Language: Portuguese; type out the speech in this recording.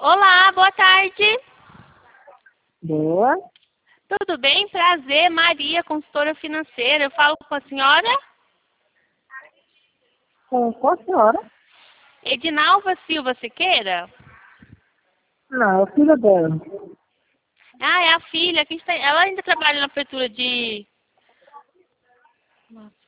Olá, boa tarde. Boa. Tudo bem? Prazer, Maria, consultora financeira. Eu falo com a senhora? Com qual senhora? Edinalva Silva Siqueira? Não, é filha dela. Ah, é a filha. Ela ainda trabalha na prefeitura de...